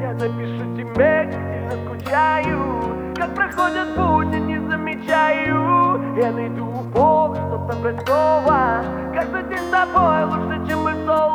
Я напишу тебе, как сильно скучаю. Как проходят будни, не замечаю. Я найду повод, чтоб набрать снова. Каждый день с тобой лучше, чем мы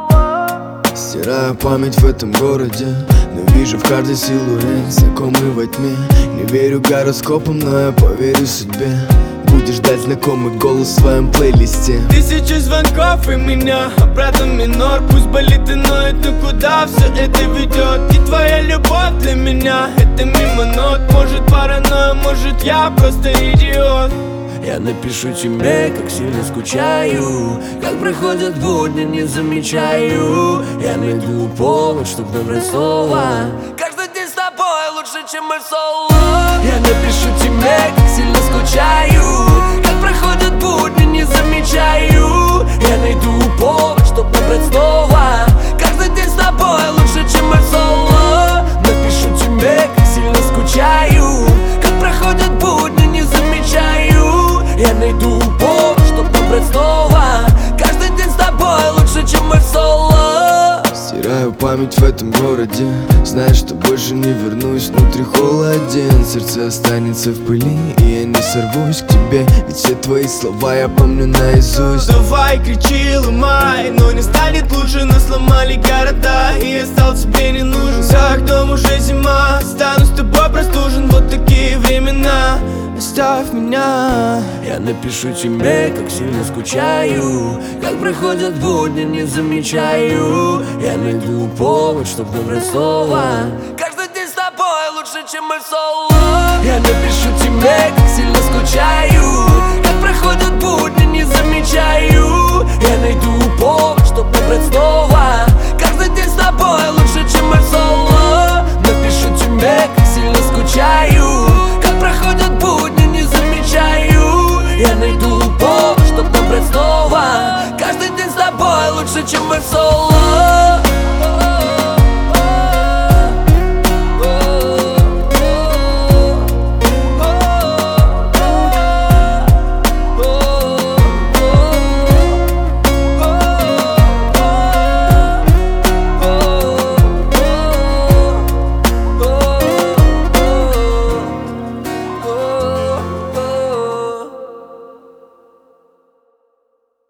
соло. Стираю память в этом городе, но вижу в каждой силуэт, знакомый во тьме. Не верю гороскопам, но я поверю судьбе. Будешь ждать знакомый голос в своем плейлисте. Тысячи звонков и меня обратно минор. Пусть болит и ноет, но куда все это ведет? И твоя любовь для меня это мимо нот. Может паранойя, может я просто идиот. Я напишу тебе, как сильно скучаю. Как проходят будни, не замечаю. Я найду повод, чтоб набрать снова. Каждый день с тобой лучше, чем мы соло. Я напишу тебе, как сильно скучаю. Как проходят будни, не замечаю. Я найду повод, чтоб набрать снова. Каждый день с тобой лучше, чем мы соло. Напишу тебе, как сильно скучаю. Как проходят будни, не замечаю. Я найду повод, чтоб набрать снова. Каждый день с тобой лучше, чем мы соло. Стираю память в этом городе, знаю, что больше не вернусь. Внутри холоден, сердце останется в пыли, и я не сорвусь к тебе, ведь все твои слова я помню наизусть. Давай, кричи, ломай, но не станет лучше. Нас сломали города, и я стал тебе не нужен. За окном уже зима, стану с тобой простужен. Вот такие времена, оставь меня. Я напишу тебе, как сильно скучаю. Как проходят будни, не замечаю. Я найду повод, чтоб набрать снова. Каждый день с тобой лучше, чем мы соло. Я напишу тебе, как сильно скучаю. Как проходят будни, не замечаю. Я найду повод, чтоб набрать снова. Каждый день с тобой лучше, чем мы соло. Напишу тебе, как сильно скучаю. Как проходят будни, не замечаю. Я найду повод, чтоб набрать снова. Каждый день с тобой лучше, чем мы соло.